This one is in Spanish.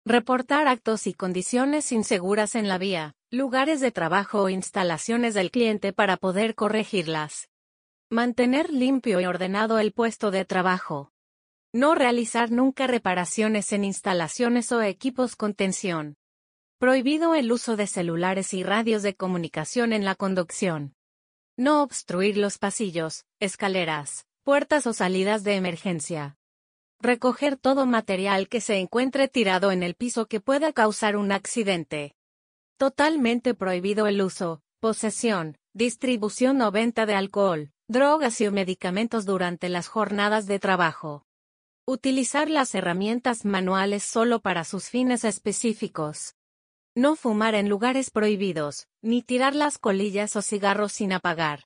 Reportar actos y condiciones inseguras en la vía, lugares de trabajo o instalaciones del cliente para poder corregirlas. Mantener limpio y ordenado el puesto de trabajo. No realizar nunca reparaciones en instalaciones o equipos con tensión. Prohibido el uso de celulares y radios de comunicación en la conducción. No obstruir los pasillos, escaleras, puertas o salidas de emergencia. Recoger todo material que se encuentre tirado en el piso que pueda causar un accidente. Totalmente prohibido el uso, posesión, distribución o venta de alcohol, drogas y o medicamentos durante las jornadas de trabajo. Utilizar las herramientas manuales solo para sus fines específicos. No fumar en lugares prohibidos, ni tirar las colillas o cigarros sin apagar.